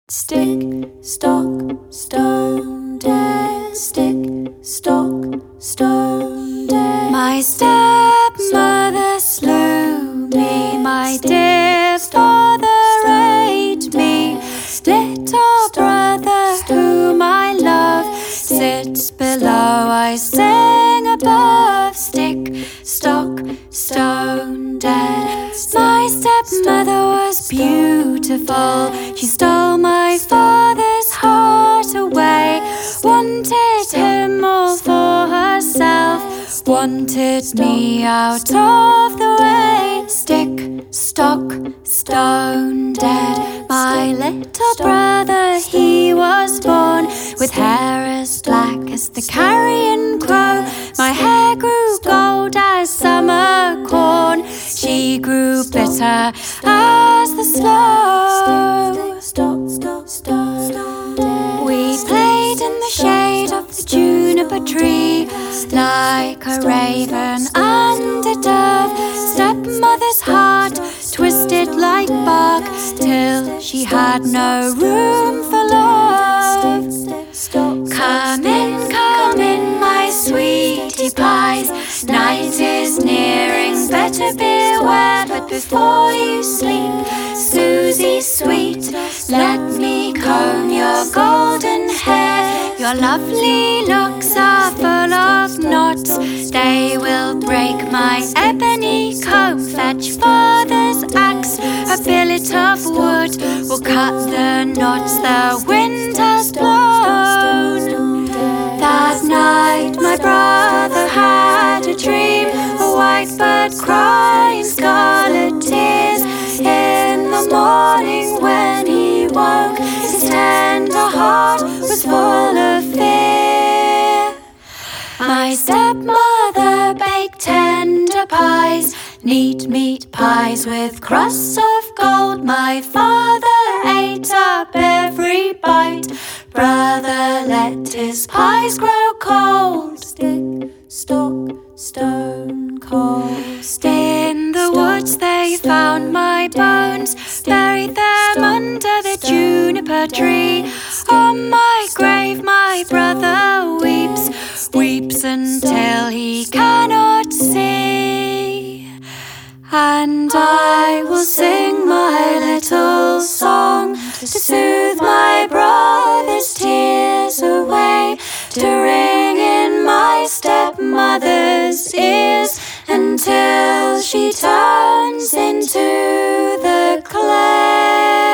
Stick, stock, stone dead. Stick, stock, stone dead. My stepmother slew me, my dear father ate me. Little brother whom I love sits below, I sing above. Stick, stock, stone dead. My stepmother was beautiful, she stole my father's heart away. Wanted him all for herself, wanted me out of the way. Stick, stock, stone dead. My little brother, he was born with hair as black as the carrion crow. My hair grew gold as summer corn, she grew bitter as the sloe. We played in the shade of the juniper tree, like a raven and a dove. Stepmother's heart twisted like bark, till she had no room for love. Come in, my sweetie pies, night is nearing, better beware. But before you sleep, Susie sweet, let me comb your golden hair. Your lovely locks are full of knots, they will break my ebony comb. Fetch father's axe, a billet of wood will cut the knots the wind has blown. That night my brother had a dream, a white bird crying scarlet tears. In the morning when he woke, his tender heart was full of fear. My stepmother baked tender pies, neat meat pies with crusts of gold. My father ate up every bite, brother let his pies grow cold. Stick, stock, stone cold. In the woods they found my bones, buried them under the juniper tree. On my grave my brother weeps, weeps until he cannot see. And I will sing my little song to soothe my brother's tears away, to ring in my stepmother's ears until she turns into the clay.